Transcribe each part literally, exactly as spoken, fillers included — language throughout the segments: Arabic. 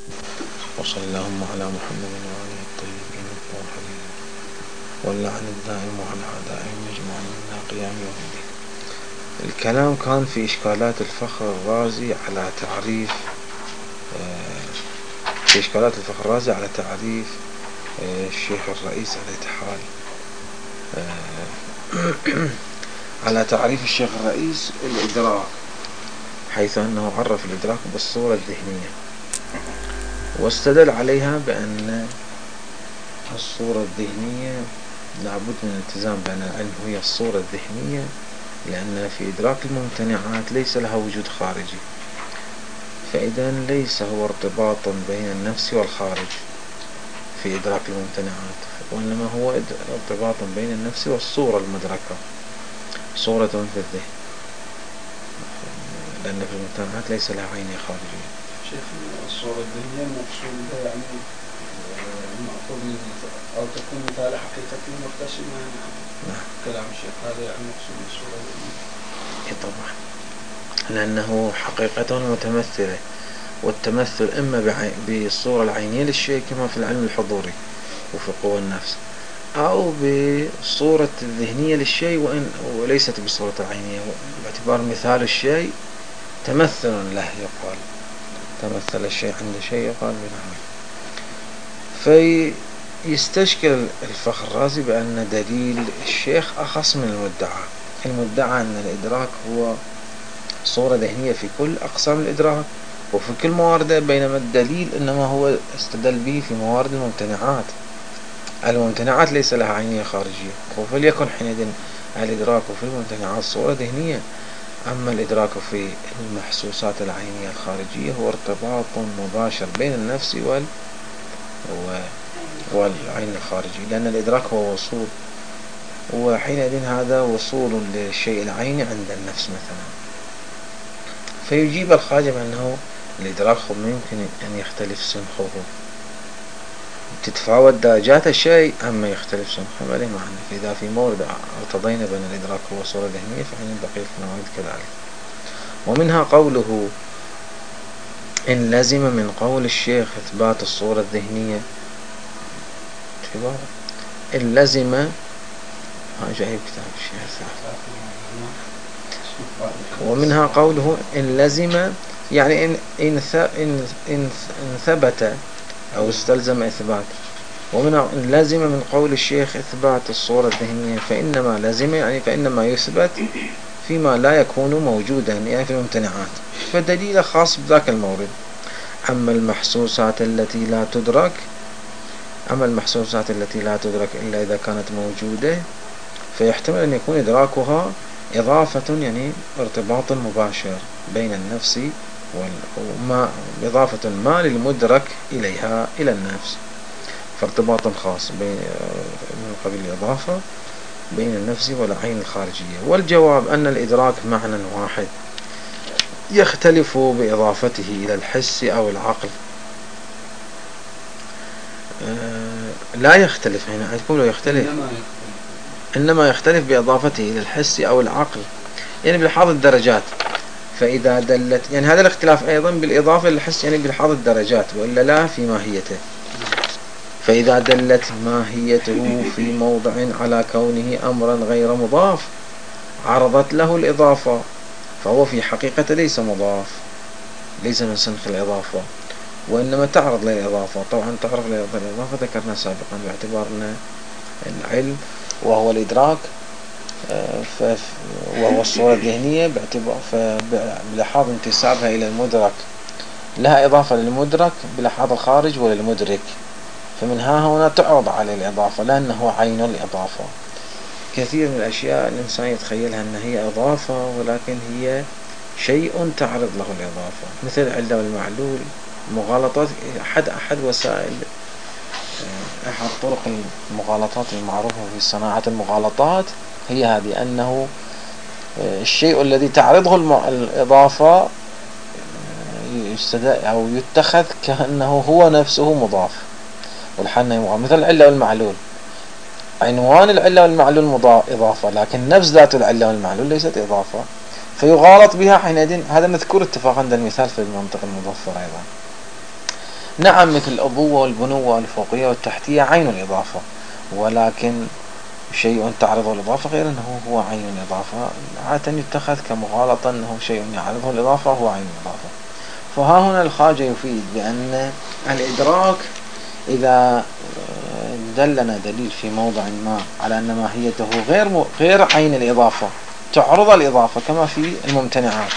وصلى اللهم على محمد وآله الطيبين الطاهرين واللعن الدائم على أعدائهم أجمعين إلى قيام يوم الدين. الكلام كان في إشكالات الفخر الرازي على تعريف في إشكالات الفخر الرازي على تعريف الشيخ الرئيس الاتحاد على تعريف الشيخ الرئيس الإدراك، حيث أنه عرف الإدراك بالصورة الذهنية، واستدل عليها بأن الصورة الذهنية لابد من الالتزام بأن العلم هي الصورة الذهنية، لأن في إدراك الممتنعات ليس لها وجود خارجي، فإذا ليس هو ارتباطا بين النفس والخارج في إدراك الممتنعات، وإنما هو ارتباطا بين النفس والصورة المدركة، صورة في الذهن، لأن في الممتنعات ليس لها عين خارجية. شيخ الصورة الذهنية مقصود يعني المأخوذ من أو تكون مثال حقيقة مرتسمة. نعم. كلام الشيخ هذا يعني مقصود من الصورة الذهنية. طبعا، لأنه حقيقة متمثلة، والتمثل إما بالصورة العينية للشيء كما في العلم الحضوري وفي قوى النفس، أو بصورة الذهنية للشيء وإن وليست بصورة العينية، باعتبار مثال الشيء تمثل له، يقال تمثل الشيء عند شيء يقال بنحوه. فيستشكل الفخر الرازي بأن دليل الشيخ أخص من المدعى. المدعى أن الإدراك هو صورة ذهنية في كل أقسام الإدراك وفي كل موارده، بينما الدليل إنما هو استدل به في موارد الممتنعات. الممتنعات ليس لها عينية خارجية، فليكن حينئذ الإدراك في الممتنعات صورة ذهنية، أما الإدراك في المحسوسات العينية الخارجية هو ارتباط مباشر بين النفس وال والعين الخارجي، لأن الإدراك هو وصول، وحينئذ هذا وصول للشيء العيني عند النفس مثلا. فيجيب الخاجب أنه الإدراك ممكن أن يختلف سمحه، تتفاوت درجات الشيء أما يختلف سمحه، ما له معنى. فإذا في مورد ارتضينا بأن الإدراك هو صورة ذهنية فحين بقية الموارد كذلك. ومنها قوله إن لزم من قول الشيخ إثبات الصورة الذهنية، إن لزم ها جايب كتاب الشيخ. ومنها قوله إن لزم يعني إن إن إن إن ثبت أو استلزم إثبات. ومنها إن لزم من قول الشيخ إثبات الصورة الذهنية، فإنما لزم يعني فإنما يثبت فيما لا يكون موجودا، يعني في الممتنعات، فدليل خاص بذاك المورد. أما المحسوسات التي لا تدرك أما المحسوسات التي لا تدرك إلا إذا كانت موجودة، فيحتمل أن يكون إدراكها إضافة، يعني ارتباط مباشر بين النفس وما إضافة ما للمدرك إليها إلى النفس، فارتباط خاص من قبل الإضافة بين النفس والعين الخارجية. والجواب أن الإدراك معنى واحد يختلف بإضافته إلى الحس أو العقل. لا يختلف هنا، يقول يختلف إنما يختلف بإضافته إلى الحس أو العقل، يعني بلحاظ الدرجات. فإذا دلت يعني هذا الاختلاف أيضا بالإضافة للحس، يعني بلحاظ الدرجات، وإلا لا في ماهيته. فإذا دلت ماهيته في موضع على كونه أمرا غير مضاف عرضت له الإضافة، فهو في حقيقة ليس مضاف، ليس من صنف الإضافة، وإنما تعرض للإضافة. طبعا تعرض للإضافة ذكرنا سابقا باعتبار أن العلم وهو الإدراك وهو الصورة الذهنية باعتبار بلحاظ انتسابها إلى المدرك، لها إضافة للمدرك بلحاظ الخارج وللمدرك، فمن ها هنا تعرض على الإضافة لأنه عين الإضافة. كثير من الأشياء الإنسان يتخيلها أن هي إضافة، ولكن هي شيء تعرض له الإضافة، مثل العلة والمعلول، مغالطات. أحد أحد وسائل أحد طرق المغالطات المعروفة في صناعة المغالطات هي هذه، أنه الشيء الذي تعرضه الإضافة أو يتخذ كأنه هو نفسه مضاف، والحنة مضاف. مثل العلة والمعلول، عنوان العلة والمعلول إضافة، لكن نفس ذات العلة والمعلول ليست إضافة، فيغالط بها حينئذ. هذا مذكور اتفاقا عند المثال في المنطق المظفر أيضا. نعم مثل الأبوة والبنوة والفوقية والتحتية عين الإضافة، ولكن شيء تعرضه الإضافة غير أنه هو عين الإضافة، عادة يتخذ كمغالطة أنه شيء يعرضه الإضافة هو عين الإضافة. فها هنا الخواجة يفيد بأن الإدراك إذا دلنا دليل في موضع ما على أن ماهيته غير غير عين الإضافة تعرض الإضافة كما في الممتنعات،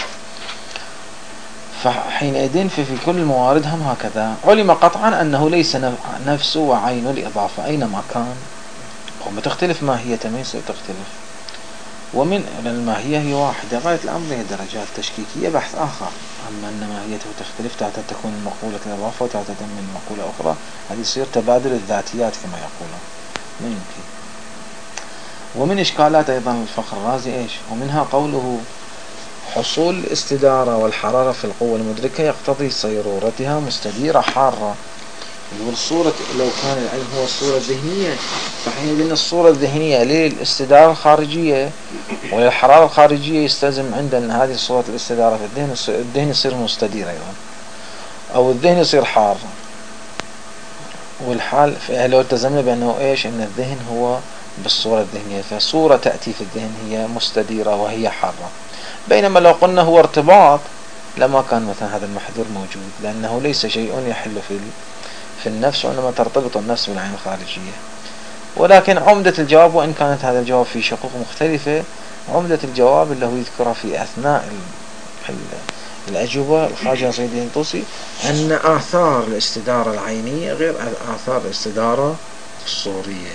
فحينئذ في, في كل الموارد هم هكذا علم قطعا أنه ليس نفسه وعين الإضافة أينما كان، وما تختلف ماهيته ما يصير تختلف. ومن الماهية هي واحدة، غاية الأمر هي درجات تشكيكية بحث آخر. أما أن ماهيته تختلف تعتد تكون مقولة الإضافة وتعتد من مقولة أخرى، هذه يصير تبادل الذاتيات كما يقولون، ما يمكن. ومن إشكالات أيضا الفخر الرازي إيش؟ ومنها قوله حصول الاستدارة والحرارة في القوة المدركة يقتضي صيرورتها مستديرة حارة. يقول صورة لو كان العلم هو الصورة الذهنية، فحينئذ الصورة الذهنية للاستدارة الخارجية وللحرارة الخارجية يستلزم عندنا أن هذه صورة الاستدارة في الذهن الذهن يصير مستدير أيضا، أو الذهن يصير حار. والحال لو التزمنا بأنه إيش أن الذهن هو بالصورة الذهنية، فصورة تأتي في الذهن هي مستديرة وهي حارة. بينما لو قلنا هو ارتباط لما كان مثلا هذا المحذور موجود، لأنه ليس شيء يحل في في النفس، وإنما ترتبط النفس بالعين الخارجية. ولكن عمدة الجواب، وإن كانت هذا الجواب في شقوق مختلفة، عمدة الجواب اللي هو يذكره في أثناء ال ال الأجوبة الخواجة نصير الدين الطوسي أن آثار الاستدارة العينية غير آثار الاستدارة الصورية،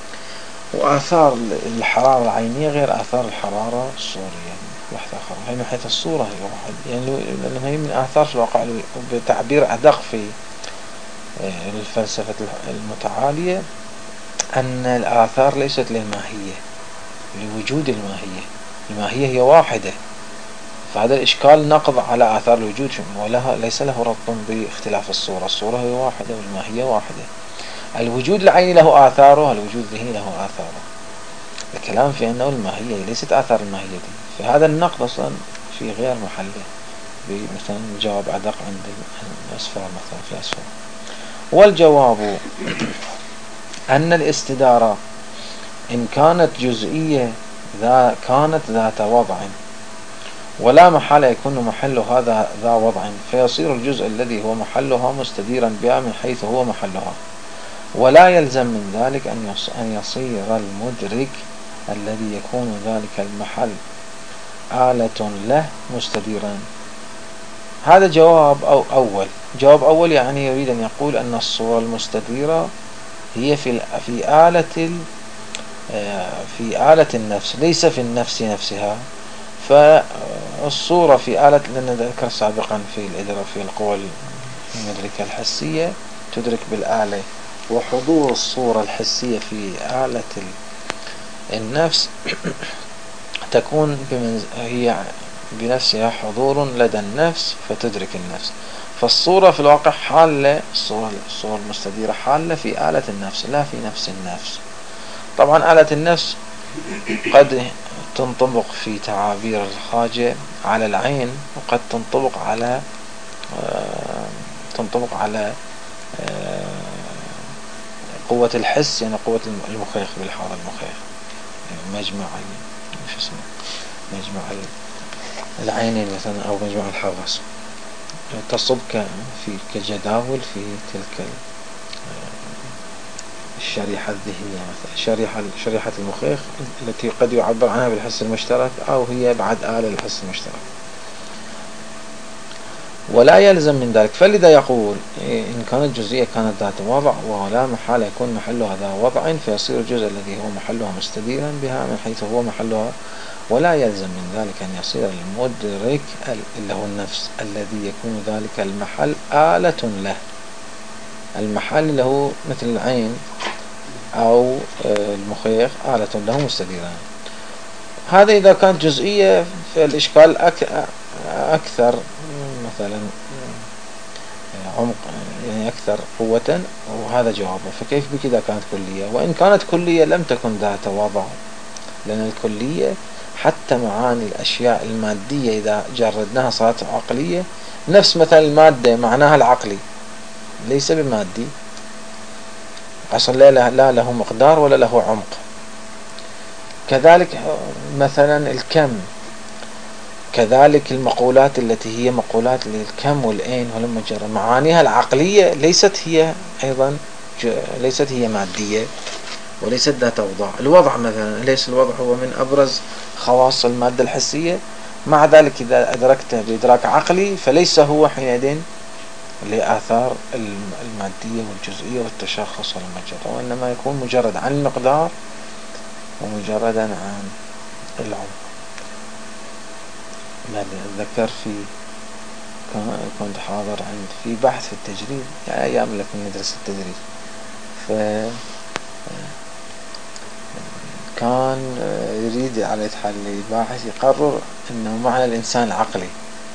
وآثار الحرارة العينية غير آثار الحرارة الصورية. بحث آخر هي من حيث الصورة هي واحد، يعني لأنها هي من آثار في الواقع بتعبير أدق في الفلسفة المتعالية أن الآثار ليست للماهية، لوجود الماهية. الماهية هي واحدة، فهذا الإشكال نقض على آثار الوجود، ولها ليس له ربط باختلاف الصورة. الصورة هي واحدة والماهية واحدة. الوجود العيني له آثاره، الوجود الذهني له آثاره. الكلام في أنه الماهية ليست آثار الماهية دي، فهذا النقد أصلا في غير محله، مثلا جواب أدق عند الأسفار مثلا في الأسفار. والجواب أن الاستدارة إن كانت جزئية ذا كانت ذات وضع، ولا محل يكون محل هذا ذا وضع، فيصير الجزء الذي هو محلها مستديرا بها من حيث هو محلها، ولا يلزم من ذلك أن يصير المدرك الذي يكون ذلك المحل آلة له مستديرا. هذا جواب أو أول جواب أول يعني يريد أن يقول أن الصورة المستديرة هي في في آلة في آلة النفس، ليس في النفس نفسها. فالصورة في آلة، لأن ذكر سابقا في الإدراك في القوى المدركة الحسية تدرك بالآلة، وحضور الصورة الحسية في آلة النفس تكون هي بنفسها حضور لدى النفس فتدرك النفس. فالصورة في الواقع حالة، الصورة, الصورة المستديرة حالة في آلة النفس لا في نفس النفس. طبعا آلة النفس قد تنطبق في تعابير الخواجة على العين، وقد تنطبق على تنطبق على قوة الحس، يعني قوة المخيخ بالحاضر المخيخ، مجمع مش اسمه مجمع العينين مثلا أو مجمع الحواس، تصب في كجداول في تلك الشريحة الذهنية، مثلا شريحة شريحة المخيخ التي قد يعبر عنها بالحس المشترك، أو هي بعد آلة للحس المشترك. ولا يلزم من ذلك، فلذا يقول إن كانت جزئية كانت ذات وضع، ولا محال يكون محلها ذا وضع، فيصير الجزء الذي هو محلها مستديرا بها من حيث هو محلها. ولا يلزم من ذلك أن يصير المدرك اللي هو النفس الذي يكون ذلك المحل آلة له. المحل له مثل العين أو المخيخ آلة له مستديران. هذا إذا كانت جزئية فالإشكال أكثر مثلا عمق، يعني أكثر قوة، وهذا جوابه. فكيف بك إذا كانت كلية؟ وإن كانت كلية لم تكن ذات وضع، لأن الكلية حتى معاني الأشياء المادية إذا جردناها صارت عقلية، نفس مثلا المادة معناها العقلي، ليس بمادي، أصلا لا, لا له مقدار ولا له عمق. كذلك مثلا الكم، كذلك المقولات التي هي مقولات للكم والأين والمجرد، معانيها العقلية ليست هي أيضا ليست هي مادية وليست ذات أوضاع. الوضع مثلا، ليس الوضع هو من أبرز خواص المادة الحسية، مع ذلك إذا أدركته بإدراك عقلي فليس هو حينئذ لآثار المادية والجزئية والتشخص والمجرد، وإنما يكون مجرد عن المقدار ومجردا عن العمق. أتذكر في كنت حاضر عند في بحث في التجريد، يعني أيام لك ندرس التجريد، ف كان يريد على يتحل باحث يقرر أنه معنى الإنسان عقلي،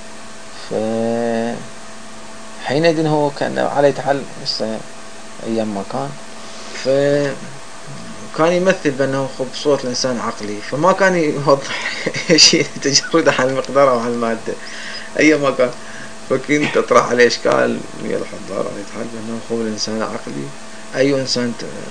فحينئذ هو كان على يتحل أيام ما كان، فكان يمثل بأنه بصورة الإنسان عقلي، فما كان يوضح شيء تجرد عن المقدار أو عن المادة أي ما كان. فكنت أطرح عليه إشكال ويا الحضار على يتحل بأنه هو الإنسان عقلي، أي إنسان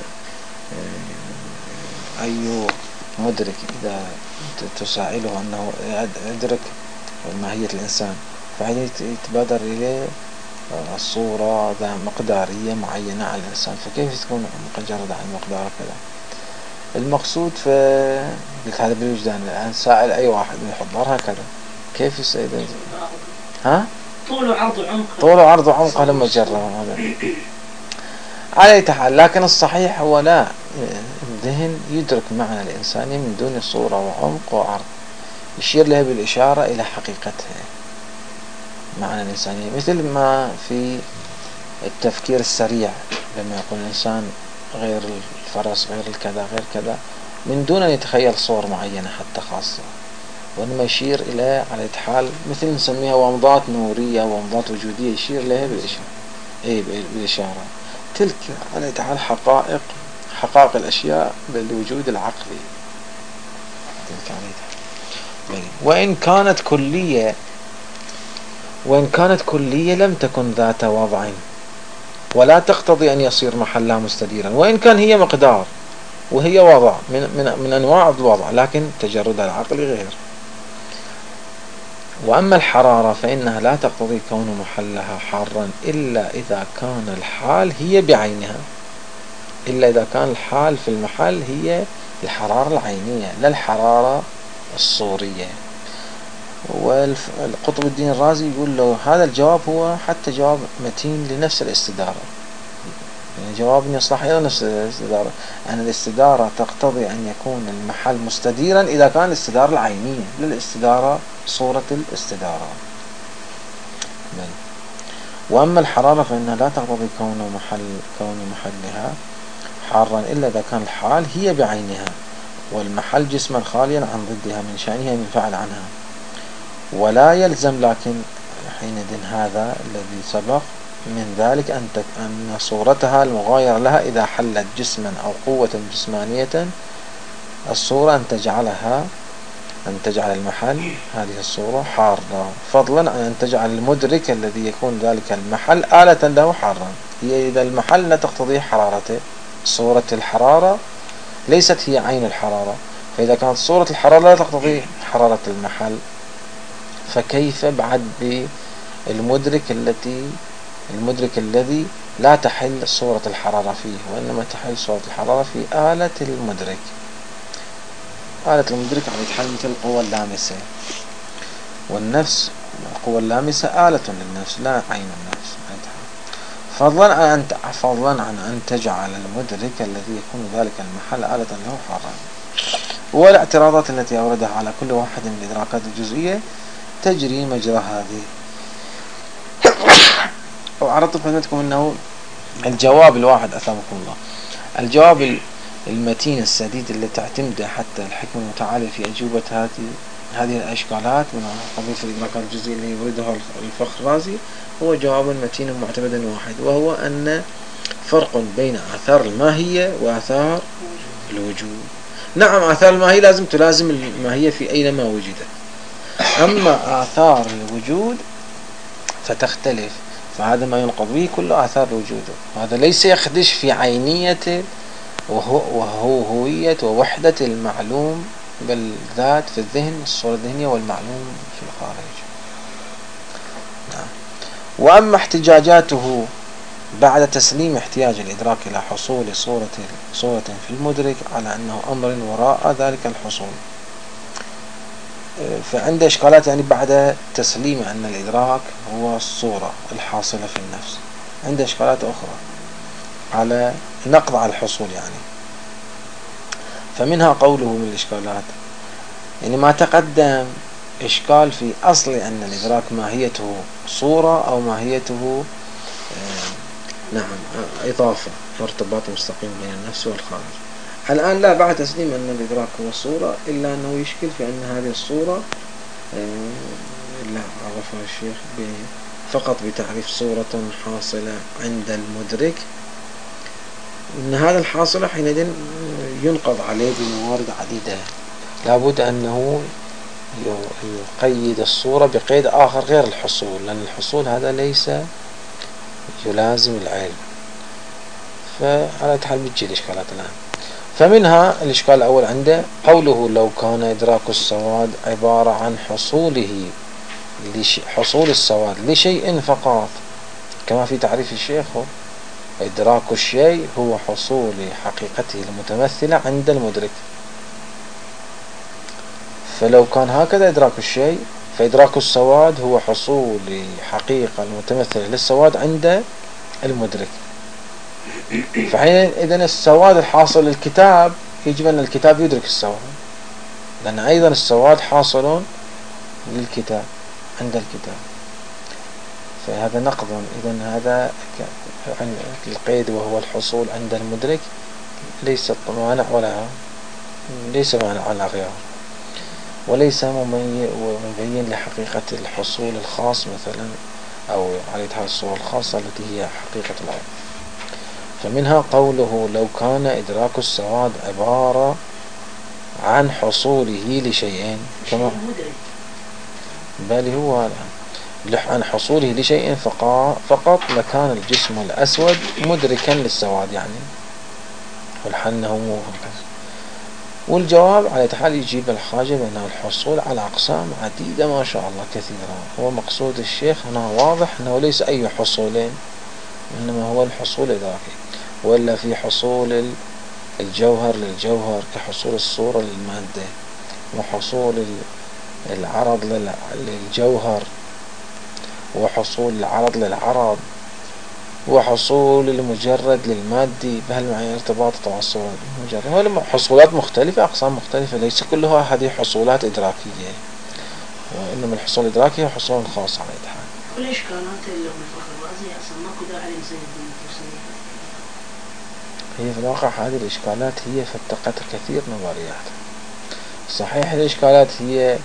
أي مدرك إذا تسائله أنه يدرك ماهية الإنسان فحين يتبادر إليه الصورة ذا مقدارية معينة على الإنسان، فكيف تكون مجرد عن مقدار كذا؟ المقصود في هذا بالوجدان. الآن سائل أي واحد من الحضار هكذا كيف يسأل؟ ها؟ طول وعرض وعمق، طول وعرض وعمق هذا مجرد هذا على يتحل. لكن الصحيح هو لا، الذهن يدرك معنى الإنساني من دون صورة وعمق وعرض، يشير له بالإشارة إلى حقيقتها معنى الإنسانية، مثل ما في التفكير السريع لما يقول الإنسان غير الفرس غير الكذا غير كذا من دون أن يتخيل صور معينة حتى خاصة، وإنما يشير إلى على يتحال مثل نسميها ومضات نورية ومضات وجودية، يشير لها بالإشارة أي بالإشارة. تلك على يتحال حقائق حقائق الأشياء بالوجود العقلي. تلك على يتحال. وإن كانت كلية وإن كانت كلية لم تكن ذات وضع ولا تقتضي أن يصير محلها مستديرا، وإن كان هي مقدار وهي وضع من, من, من أنواع الوضع، لكن تجردها العقلي غير. وأما الحرارة فإنها لا تقتضي كون محلها حارا إلا إذا كان الحال هي بعينها، إلا إذا كان الحال في المحل هي الحرارة العينية لا الحرارة الصورية. والقطب الدين الرازي يقول له هذا الجواب هو حتى جواب متين لنفس الاستدارة، يعني جواب يصلح إلى نفس الاستدارة، أن الاستدارة تقتضي أن يكون المحل مستديرا إذا كان الاستدارة العينية للاستدارة صورة الاستدارة. وأما الحرارة فإنها لا تقتضي كون محل كون محلها حارا إلا إذا كان الحال هي بعينها والمحل جسما خاليا عن ضدها من شأنها من فعل عنها. ولا يلزم لكن حينئذ هذا الذي سبق من ذلك أن أن صورتها المغايرة لها إذا حلت جسما أو قوة جسمانية الصورة أن تجعلها أن تجعل المحل هذه الصورة حارة، فضلا عن أن تجعل المدرك الذي يكون ذلك المحل آلة له حارا. هي إذا المحل لا تقتضي حرارته، صورة الحرارة ليست هي عين الحرارة، فإذا كانت صورة الحرارة لا تقتضي حرارة المحل فكيف بعد بالمدرك التي المدرك الذي لا تحل صورة الحرارة فيه وإنما تحل صورة الحرارة في آلة المدرك. آلة المدرك على يتحل مثل القوة اللامسة، والنفس القوة اللامسة آلة للنفس لا عين النفس، فضلا عن فضلا عن أن تجعل المدرك الذي يكون ذلك المحل آلة له حارا. والاعتراضات التي أوردها على كل واحد من الإدراكات الجزئية تجري مجرى هذه. وعرضت خدمتكم أنه الجواب الواحد أثابكم الله، الجواب المتين السديد اللي تعتمد حتى الحكمة المتعالية في أجوبة هذه هذه الأشكالات من قضية الإدراكات الجزئية اللي يوردها الفخر الرازي هو جواب متين معتمد واحد، وهو أن فرق بين آثار الماهية وآثار الوجود. نعم آثار الماهية لازم تلازم الماهية في أينما وجدت، أما آثار الوجود فتختلف، فهذا ما ينقض به كل آثار وجوده. هذا ليس يخدش في عينية وهو وهو هوية ووحدة المعلوم بالذات في الذهن، الصورة الذهنية، والمعلوم في الخارج. نعم. وأما احتجاجاته بعد تسليم احتياج الإدراك إلى حصول صورة صورة في المدرك على أنه أمر وراء ذلك الحصول، فعنده إشكالات يعني بعد تسليم أن الإدراك هو الصورة الحاصلة في النفس، عنده إشكالات أخرى على نقض على الحصول يعني. فمنها قوله من الإشكالات يعني ما تقدم إشكال في أصل أن الإدراك ماهيته صورة أو ماهيته آه نعم إضافة وارتباط مستقيم بين النفس والخارج. الآن لا، بعد تسليم أن الإدراك هو صورة، إلا أنه يشكل في أن هذه الصورة آه لا عرفها الشيخ فقط بتعريف صورة حاصلة عند المدرك، إن هذا الحاصل حينئذ ينقض عليه بموارد عديدة، لابد أنه يقيد الصورة بقيد آخر غير الحصول، لأن الحصول هذا ليس يلازم العلم. فعلى حال بتجي الإشكالات الآن. فمنها الإشكال الأول عنده قوله لو كان إدراك السواد عبارة عن حصوله حصول السواد لشيء فقط، كما في تعريف الشيخ إدراك الشيء هو حصول حقيقته المتمثلة عند المدرك. فلو كان هكذا إدراك الشيء، فإدراك السواد هو حصول حقيقة المتمثلة للسواد عند المدرك. فحين إذن السواد الحاصل للكتاب يجب أن الكتاب يدرك السواد، لأن أيضا السواد حاصل للكتاب عند الكتاب. فهذا نقض. إذن هذا القيد وهو الحصول عند المدرك ليس مانع ولا ليس مانع على غيره، وليس مبين لحقيقة الحصول الخاص مثلا، أو على هذه الصورة الخاصة التي هي حقيقة العلم. فمنها قوله لو كان إدراك السواد عبارة عن حصوله لشيئين، كما بل هو عن حصوله لشيء فقط لكان الجسم الأسود مدركا للسواد يعني، والحنه مو هكذا. والجواب على حال يجيب الحاجة بأن الحصول على أقسام عديدة ما شاء الله كثيرة. هو مقصود الشيخ هنا واضح أنه ليس أي حصولين، إنما هو الحصول الإدراكي، ولا في حصول الجوهر للجوهر كحصول الصورة للمادة، وحصول العرض للجوهر، وحصول العرض للعرض، وحصول المجرد للمادي بهالمعنى ارتباط طبعا الصورة المجرد. هو حصولات مختلفة، أقسام مختلفة، ليس كلها هذه حصولات إدراكية، وإنما الحصول الإدراكي هو حصول خاص على الإتحاد. كل إشكالات اللي هم الفخر الرازي أصلا ماكو داعي لمسيد الدين. هي في الواقع هذه الإشكالات هي فتقت كثير نظريات. صحيح الإشكالات هي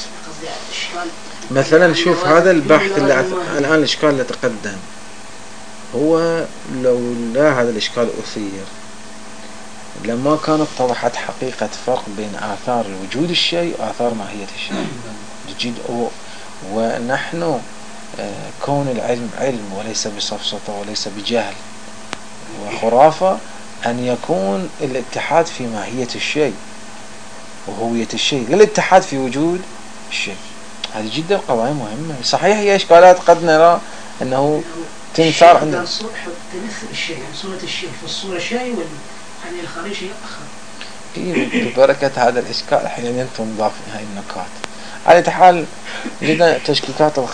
مثلا شوف هذا البحث اللي الآن الإشكال اللي تقدم، هو لو لا هذا الإشكال أثير لما كانت اتضحت حقيقة فرق بين آثار وجود الشيء وآثار ماهية الشيء جد. ونحن كون العلم علم وليس بسفسطة وليس بجهل وخرافة، أن يكون الاتحاد في ماهية الشيء وهوية الشيء، لا الاتحاد في وجود الشيء. هذه جدا قضايا مهمة. صحيح هي إشكالات قد نرى أنه تنثار عند تمثل الشيء، يعني صورة الشيء في الصورة شيء والحني الخارجي شيء آخر. إيه ببركة هذا الإشكال حين تنضاف هاي النكات. على حال جدا تشكيكات الخ...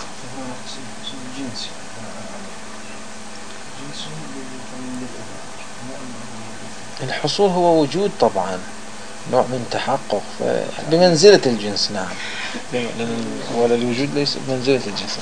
الحصول هو وجود طبعا، نوع من تحقق بمنزلة الجنس. نعم، ولا الوجود ليس بمنزلة الجنس.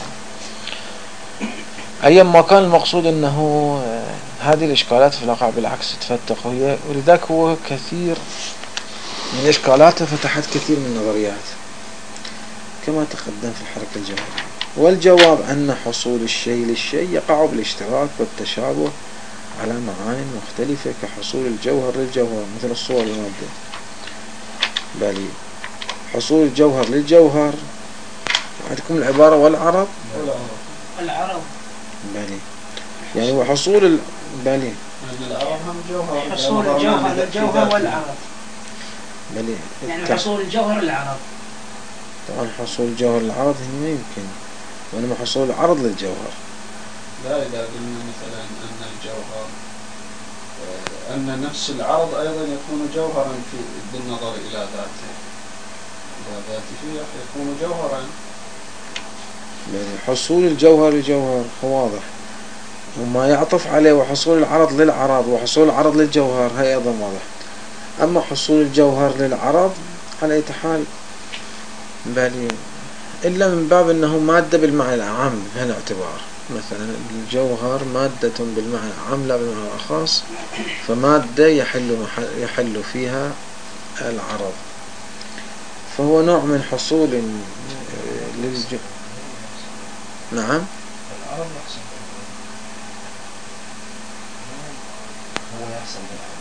أيام ما كان المقصود أنه هذه الإشكالات في الواقع بالعكس تفتق، وهي ولذلك هو كثير من إشكالاته فتحت كثير من النظريات كما تقدم في الحركة الجوهرية. والجواب أن حصول الشيء للشيء يقع بالاشتراك والتشابه على معان مختلفة كحصول الجوهر للجوهر مثل الصور المادة، بل حصول الجوهر للجوهر عندكم العبارة والعرض العرض. بلي يعني وحصول ال... بلي يعني العرض هم جوهر. حصول الجوهر للجوهر والعرض. بلي يعني التح... حصول الجوهر للعرض. طبعا حصول الجوهر للعرض ما يمكن، وإنما حصول العرض للجوهر. لا، إذا قلنا مثلا أن الجوهر أن نفس العرض أيضا يكون جوهرا في بالنظر إلى ذاته، إلى ذاته يكون جوهرا. يعني حصول الجوهر للجوهر واضح، وما يعطف عليه وحصول العرض للعرض وحصول العرض للجوهر هي أيضا واضح. أما حصول الجوهر للعرض على أي حال بل إلا من باب أنه مادة بالمعنى العام بهالاعتبار، مثلا الجوهر مادة بالمعنى العام لا بالمعنى الخاص، فمادة يحل, يحل فيها العرض، فهو نوع من حصول للج... نعم. العرض يحصل هو يحصل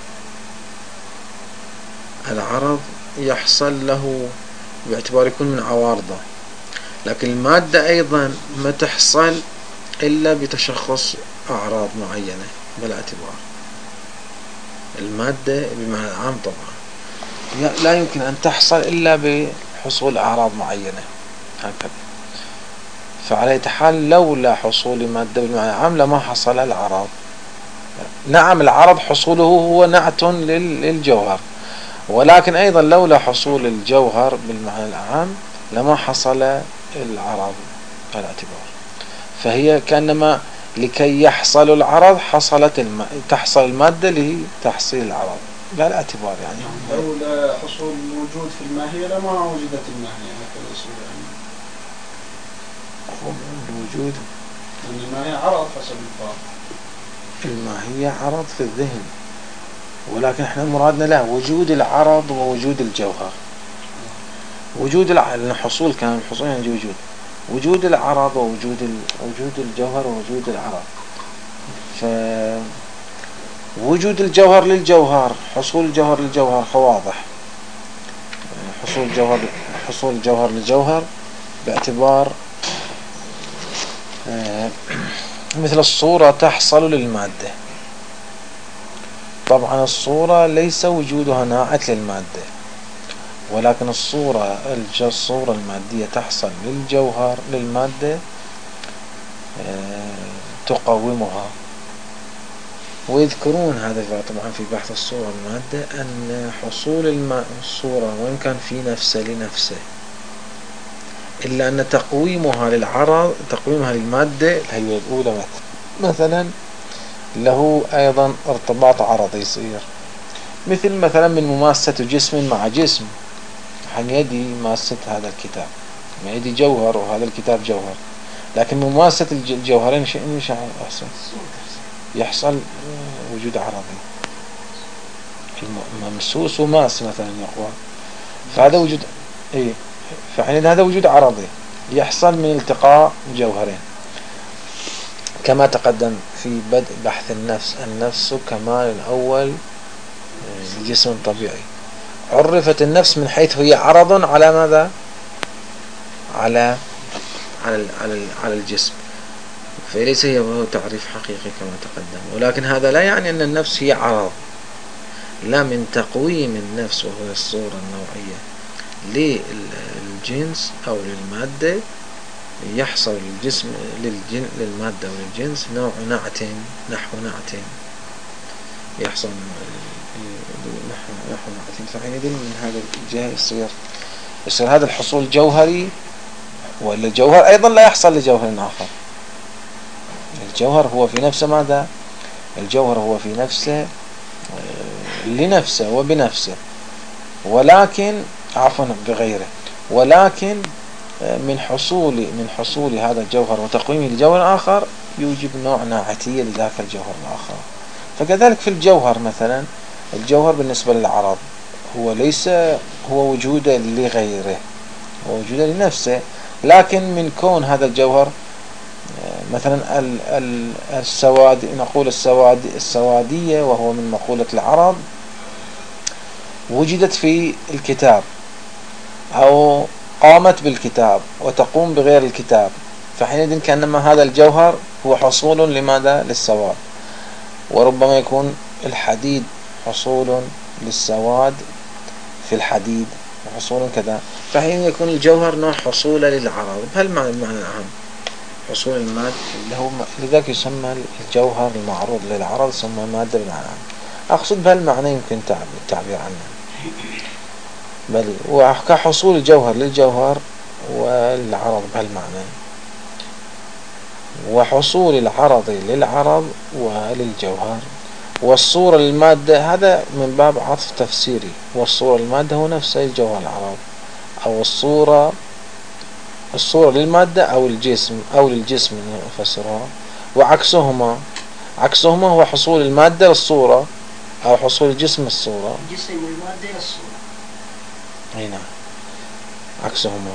العرض يحصل له باعتبار يكون من عوارضه، لكن المادة أيضا ما تحصل إلا بتشخص أعراض معينة بلا اعتبار. المادة بمعنى العام طبعا لا يمكن أن تحصل إلا بحصول أعراض معينة هكذا. فعلى حال لولا حصول المادة بالمعنى العام لما حصل العرض. نعم العرض حصوله هو نعت للجوهر، ولكن أيضا لولا حصول الجوهر بالمعنى العام لما حصل العرض على اعتبار. فهي كأنما لكي يحصل العرض حصلت الم... تحصل المادة لتحصيل العرض لا الاعتبار. يعني لولا حصول الوجود في الماهية لما وجدت الماهية هكذا يصير يعني الوجود أن الماهية عرض حسب الفار. الماهية عرض في الذهن، ولكن احنا مرادنا لا وجود العرض ووجود الجوهر. وجود الحصول كان الحصول يعني وجود وجود العرض ووجود ال... وجود الجوهر ووجود العرض. فوجود الجوهر للجوهر حصول الجوهر للجوهر واضح. حصول الجوهر حصول الجوهر للجوهر باعتبار مثل الصورة تحصل للمادة. طبعا الصورة ليس وجودها ناعت للمادة، ولكن الصورة الصورة المادية تحصل للجوهر للمادة تقومها. ويذكرون هذا طبعا في بحث الصورة المادة أن حصول الماء الصورة وإن كان في نفسه لنفسه، إلا أن تقويمها للعرض تقويمها للمادة هي الأولى مثلا له أيضا ارتباط عرضي يصير، مثل مثلا من مماسة جسم مع جسم. عن يدي ماسة هذا الكتاب، مع يدي جوهر وهذا الكتاب جوهر، لكن مماسة الجوهرين شيء مش أحسن يحصل وجود عرضي ممسوس وماس مثلا يقوى، فهذا وجود إيه فحين هذا وجود عرضي يحصل من التقاء جوهرين، كما تقدم في بدء بحث النفس. النفس كمال الأول لجسم طبيعي. عرفت النفس من حيث هي عرض على ماذا؟ على على على, على الجسم، فليس هي تعريف حقيقي كما تقدم. ولكن هذا لا يعني أن النفس هي عرض، لا، من تقويم النفس وهو الصورة النوعية للجنس أو للمادة يحصل الجسم للجن للمادة وللجنس نوع نعت نحو نعت يحصل نحو نعت. فحينئذ من هذا الجهة يصير يصير هذا الحصول جوهري، ولا الجوهر أيضا لا يحصل لجوهر آخر. الجوهر هو في نفسه ماذا؟ الجوهر هو في نفسه لنفسه وبنفسه، ولكن عفوا بغيره، ولكن من حصول من حصول هذا الجوهر وتقويمه لجوهر آخر يوجب نوع ناعتية لذاك الجوهر الآخر. فكذلك في الجوهر مثلا، الجوهر بالنسبة للعرض هو ليس هو وجوده لغيره، هو وجوده لنفسه، لكن من كون هذا الجوهر مثلا السواد نقول السواد السوادية وهو من مقولة العرب وجدت في الكتاب أو قامت بالكتاب وتقوم بغير الكتاب، فحينئذ كأنما هذا الجوهر هو حصول لماذا؟ للسواد. وربما يكون الحديد حصول للسواد في الحديد وحصول كذا، فحين يكون الجوهر نوع حصول للعرض بهالمعنى المعنى الأهم، حصول المادة اللي هو لذلك يسمى الجوهر المعروض للعرض يسمى مادة بالمعنى. أقصد بهالمعنى يمكن التعبير عنه، بل وكحصول الجوهر للجوهر والعرض بهالمعنى، وحصول العرض للعرض وللجوهر. والصورة للمادة هذا من باب عطف تفسيري، والصورة للمادة هو نفس الجوهر العرض، أو الصورة الصورة للمادة أو الجسم أو للجسم نفسرها، وعكسهما عكسهما هو حصول المادة للصورة أو حصول الجسم للصورة. الجسم والمادة للصورة. أي نعم عكسهما.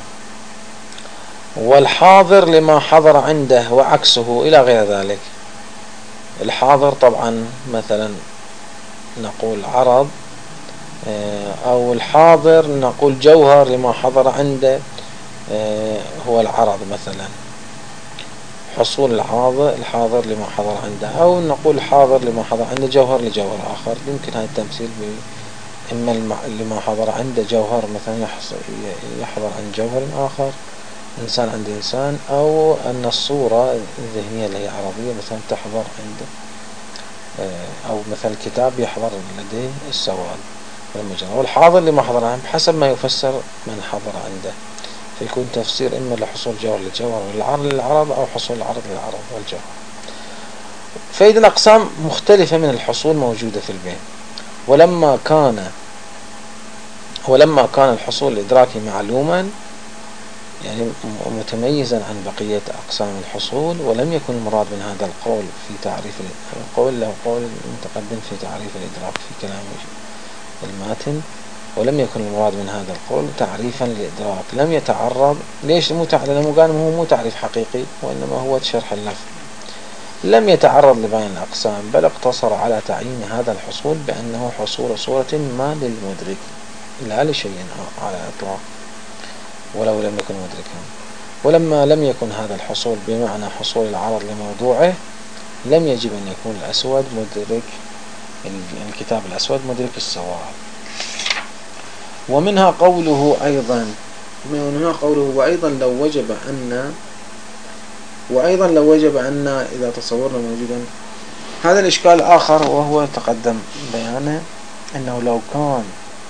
والحاضر لما حضر عنده وعكسه إلى غير ذلك. الحاضر طبعا مثلا نقول عرض، أو الحاضر نقول جوهر لما حضر عنده هو العرض مثلا، حصول الحاضر الحاضر لما حضر عنده، أو نقول حاضر لما حضر عنده جوهر لجوهر آخر. يمكن هذا التمثيل ب إما لما حضر عنده جوهر مثلا يحضر عن جوهر آخر، إنسان عند إنسان، أو أن الصورة الذهنية اللي هي عرضية مثلا تحضر عنده، أو مثلا الكتاب يحضر لديه السواد والمجرد. والحاضر لما حضر عنه بحسب ما يفسر من حضر عنده، فيكون تفسير إما لحصول جوهر للجوهر والعرض للعرض، أو حصول العرض للعرض والجوهر. فإذا الأقسام مختلفة من الحصول موجودة في البين. ولما كان ولما كان الحصول الإدراكي معلوما يعني متميزا عن بقية أقسام الحصول، ولم يكن المراد من هذا القول في تعريف القول له قول متقدم في تعريف الإدراك في كلام الماتن، ولم يكن المراد من هذا القول تعريفا للإدراك، لم يتعرض ليش مو لأنه قال هو مو تعريف حقيقي وإنما هو شرح اللفظ، لم يتعرض لبيان الأقسام، بل اقتصر على تعيين هذا الحصول بأنه حصول صورة ما للمدرك لا لشيء على الإطلاق ولو لم يكن مدركا. ولما لم يكن هذا الحصول بمعنى حصول العرض لموضوعه، لم يجب أن يكون الأسود مدرك الكتاب الأسود مدرك السواد. ومنها قوله أيضا ومنها قوله وأيضا لو وجب أن وأيضا لو وجب أن إذا تصورنا موجودا. هذا الإشكال آخر وهو تقدم بيانه، أنه لو كان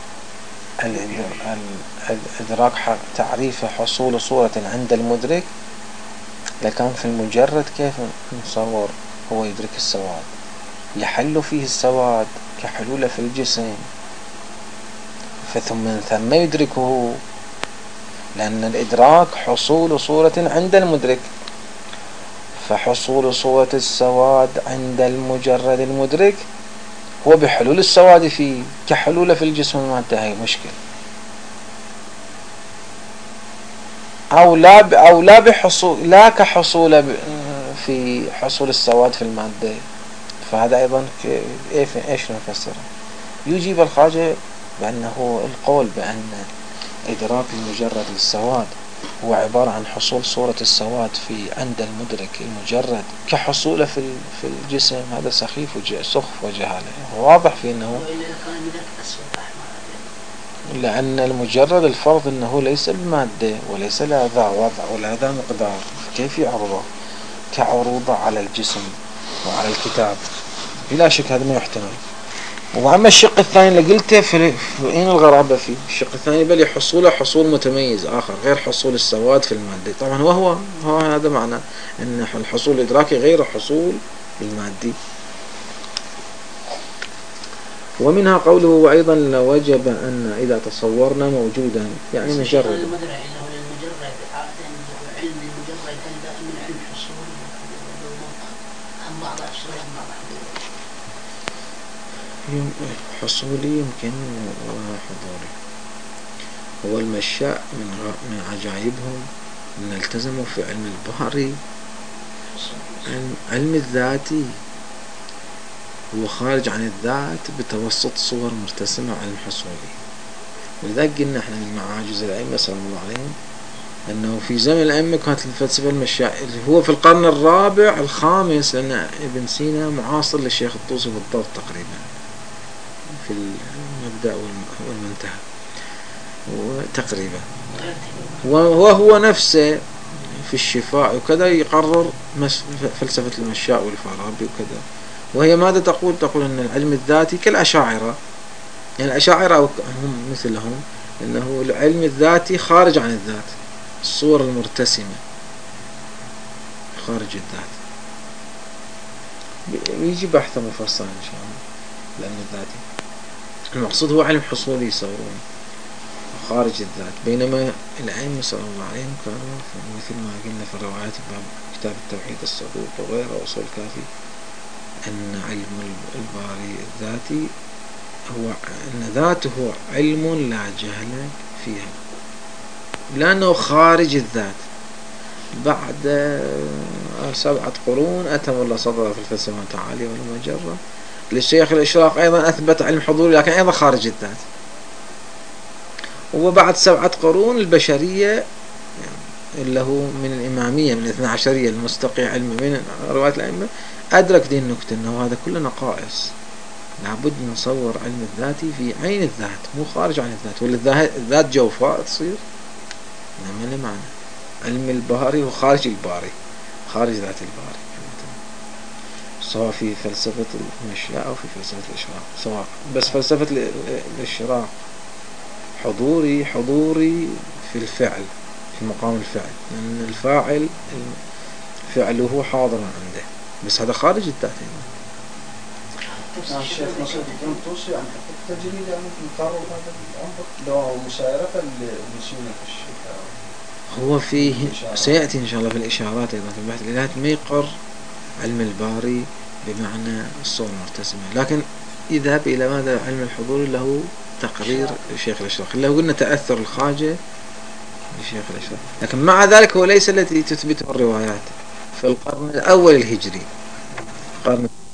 الإدراك تعريف حصول صورة عند المدرك لكان في المجرد كيف نصور هو يدرك السواد، يحل فيه السواد كحلول في الجسم، فثم من ثم يدركه، لأن الإدراك حصول صورة عند المدرك، فحصول صورة السواد عند المجرد المدرك هو بحلول السواد فيه كحلول في الجسم المادة. هي مشكلة. أو لا أو لا بحصول لا كحصول في حصول السواد في المادة. فهذا أيضا إيش نفسره؟ يجيب الخواجة بأنه القول بأن إدراك المجرد للسواد هو عبارة عن حصول صورة السواد في عند المدرك المجرد كحصوله في في الجسم، هذا سخيف وسخف وجهالة. واضح في أنه لأن المجرد الفرض أنه ليس بمادة وليس لا ذا وضع ولا ذا مقدار، كيف يعرضه كعروضه على الجسم وعلى الكتاب؟ بلا شك هذا ما يحتمل. وأما الشق الثاني اللي قلته فإن الغرابة فيه الشق الثاني بل يحصله حصول متميز آخر غير حصول السواد في المادة. طبعا وهو هو هذا معنى أن الحصول الإدراكي غير حصول المادي. ومنها قوله وأيضا لوجب أن إذا تصورنا موجودا يعني مجرد حصولي يمكن وحضوري. هو المشاء من من عجائبهم أن التزموا في علم البهري علم الذاتي هو خارج عن الذات بتوسط صور مرتسمة علم حصولي. ولذلك قلنا احنا مع عاجز الأئمة صلى الله عليهم أنه في زمن الأئمة كانت الفلسفة المشاعر، هو في القرن الرابع الخامس، لأن ابن سينا معاصر للشيخ الطوسي بالضبط تقريبا في المبدأ والمنتهى تقريبا، وهو نفسه في الشفاء وكذا يقرر فلسفة المشاء والفارابي وكذا. وهي ماذا تقول؟ تقول أن العلم الذاتي كالأشاعرة، يعني الأشاعرة هم مثلهم، أنه العلم الذاتي خارج عن الذات، الصورة المرتسمة خارج الذات. يجي بحث مفصل إن شاء الله العلم الذاتي. المقصود هو علم حصولي يصورون خارج الذات، بينما الأئمة صلى الله عليهم كانوا مثل ما قلنا في الروايات باب كتاب التوحيد الصدوق وغيره وصول كافي، أن علم الباري الذاتي هو أن ذاته علم لا جهل فيها، لأنه خارج الذات. بعد سبعة قرون أتم الله صدر في الفلسفة المتعالية والمجرة للشيخ الإشراق أيضا أثبت علم حضوري لكن أيضا خارج الذات. وبعد سبعة قرون البشرية اللي هو من الإمامية من الاثنى عشرية المستقي علم من رواية الأئمة أدرك دي النكتة أنه هذا كله نقائص، لابد نصور علم الذاتي في عين الذات مو خارج عن الذات، والذات جوفاء تصير ما له معنى. علم الباري هو خارج الباري، خارج ذات الباري، سواء في فلسفة المشياء أو في فلسفة الإشراق، سواء بس فلسفة الإشراق حضوري حضوري في الفعل، في مقام الفعل، لأن الفاعل فعله حاضر عنده، بس هذا خارج الذات. يعني الشيخ نصير الدين الطوسي يعني حقيقة تجريد يعني ممكن نقرر هذا الأمر لو مسايرة لسنة الشفاء. هو فيه سيأتي إن شاء الله في الإشارات أيضا في البحث الإلهي ما يقر علم الباري بمعنى الصور المرتسمة، لكن يذهب إلى ماذا؟ علم الحضور له تقرير الشيخ الإشراق اللي هو قلنا تأثر الخاجة الشيخ الإشراق، لكن مع ذلك هو ليس التي تثبته الروايات في القرن الأول الهجري، قرن